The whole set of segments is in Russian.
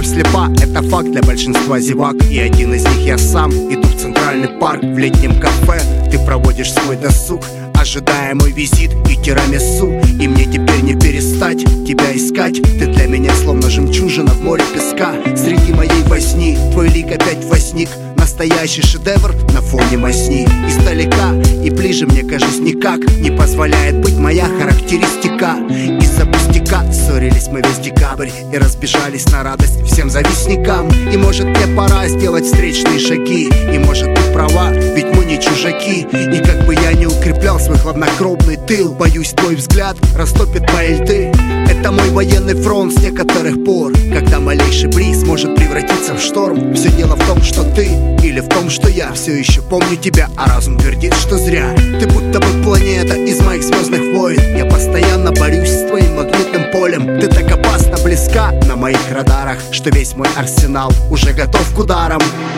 любовь слепа, это факт для большинства зевак. И один из них я сам. Иду в центральный парк, в летнем кафе. Ты проводишь свой досуг, ожидая мой визит и тирамису. И мне теперь не перестать тебя искать. Ты для меня словно жемчужина в море песка. Среди моей возни твой лик опять возник. Настоящий шедевр на фоне мазни. Издалека и ближе мне, кажется, никак не позволяет быть моя характеристика. Из-за пустяка ссорились мы весь декабрь и разбежались на радость всем завистникам. И может мне пора сделать встречные шаги. И может ты права, ведь мы не чужаки. И как бы я не укреплял свой хладнокровный тыл, боюсь, твой взгляд растопит мои льды. Это мой военный фронт с некоторых пор, когда малейший бриз может превратиться в шторм. Все дело в том, что ты или в том, что я все еще помню тебя, а разум твердит, что зря. Ты будто бы планета из моих звездных войн. Я постоянно борюсь с твоим магнитным полем. Ты так опасно близка на моих радарах, что весь мой арсенал уже готов к ударам.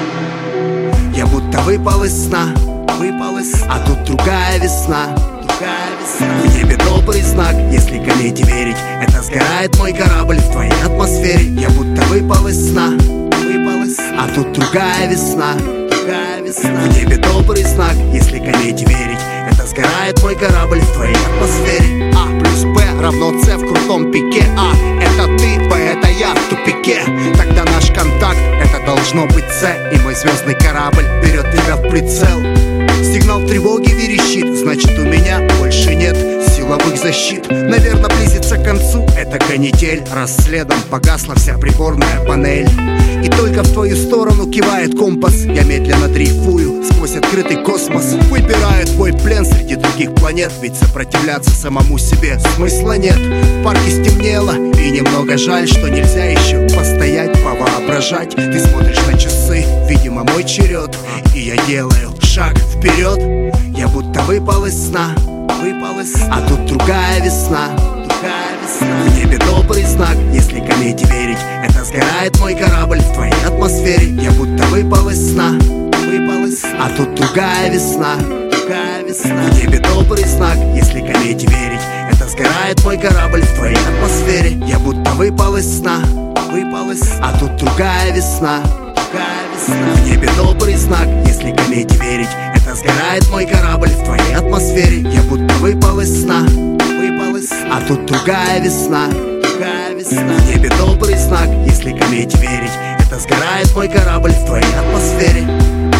Я будто выпал из сна, а тут другая весна. В небе добрый знак, если комете верить. Это сгорает мой корабль в твоей атмосфере. Я будто выпал из сна, а тут другая весна. В небе добрый знак, если комете верить. Это сгорает мой корабль в твоей атмосфере. А плюс Б равно С в крутом пике. А это ты, Б это я в тупике. Тогда наш контакт это должно быть С. И мой звездный корабль берет тебя в прицел. Сигнал тревоги верещит, значит у меня больше нет силовых защит. Наверное, близится к концу эта канитель. Раз следом погасла вся приборная панель. И только в твою сторону кивает компас. Я медленно дрейфую сквозь открытый космос. Выбираю твой плен среди других планет. Ведь сопротивляться самому себе смысла нет. В парке стемнело, и немного жаль, что нельзя еще постоять, повоображать. Ты смотришь на часы, видимо мой черед. И я делаю шаг вперед. Я будто выпал из сна, а тут другая весна. В небе добрый знак, если комете верить. Это сгорает мой корабль в твоей атмосфере. Я будто выпал из сна, а тут другая весна. В небе добрый знак, если комете верить. Это сгорает мой корабль в твоей атмосфере. Я будто выпал из сна, а тут другая весна. В небе добрый знак, если комете верить. Это сгорает мой корабль в твоей атмосфере. Я будто выпал из сна, а тут другая весна. В небе добрый знак, если комете верить. Это сгорает мой корабль в твоей атмосфере.